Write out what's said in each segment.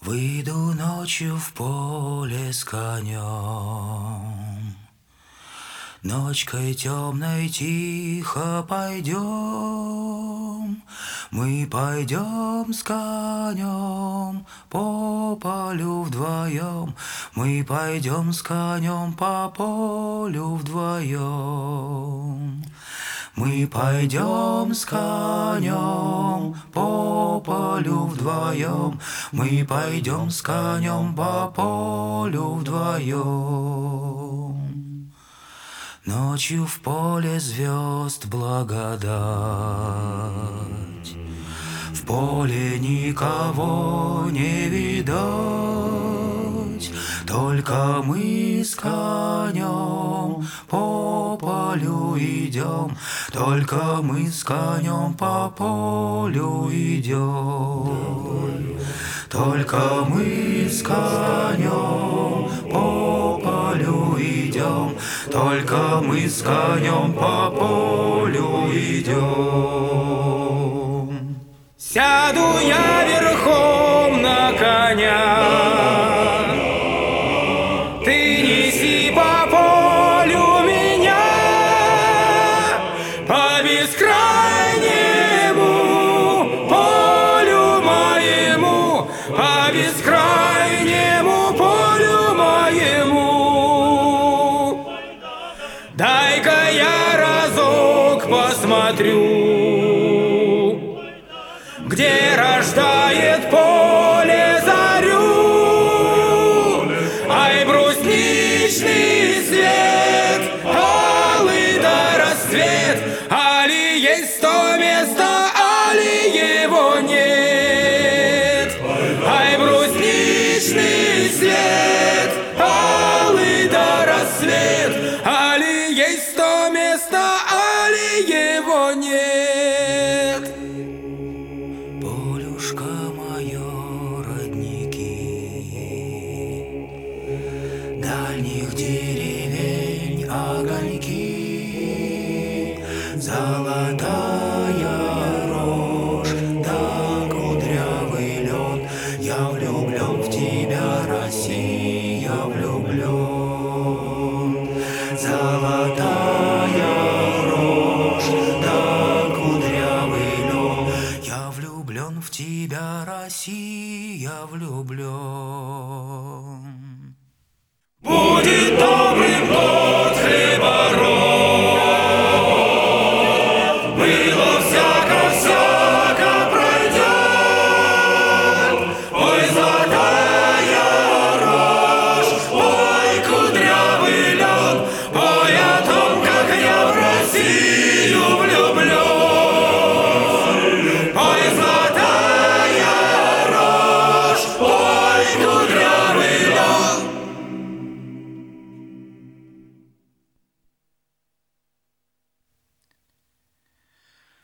Выйду ночью в поле с конем, ночкой темной тихо пойдем. Мы пойдем с конем по полю вдвоем, мы пойдем с конем по полю вдвоем. Мы пойдем с конем по полю вдвоем, мы пойдем с конем по полю вдвоем. Ночью в поле звезд благодать, в поле никого не видать, только мы с конем по полю идем, только мы с конем по полю идем. Только мы с конем по полю идем, только мы с конем по полю идем. Сяду я верхом на коня, ты неси по полю меня, по бескрайнему полю моему, по бескрайнему полю моему. Дай-ка я разок посмотрю, где рождает поле зарю. Ай, брусничный свет, алый да рассвет, али есть то место, али его нет. Ай, брусничный свет, алый да рассвет, али есть то место, али его нет. Полюшка мое, родники, дальних деревень огоньки, золотая рожь да кудрявый лед. Я влюблен в тебя, Россия, влюблен. Золотая рожь да кудрявый лед. Я влюблен в тебя, Россия, влюблен. Будет добрым год хлебород, было всяко пройдет. Ой, золотая рожь, ой, кудрявый лед, ой, о том, как я в Россию влюблен. Ой, золотая рожь, ой, кудрявый лед.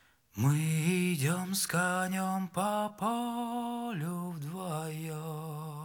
Мы идем с конем по полю вдвоем.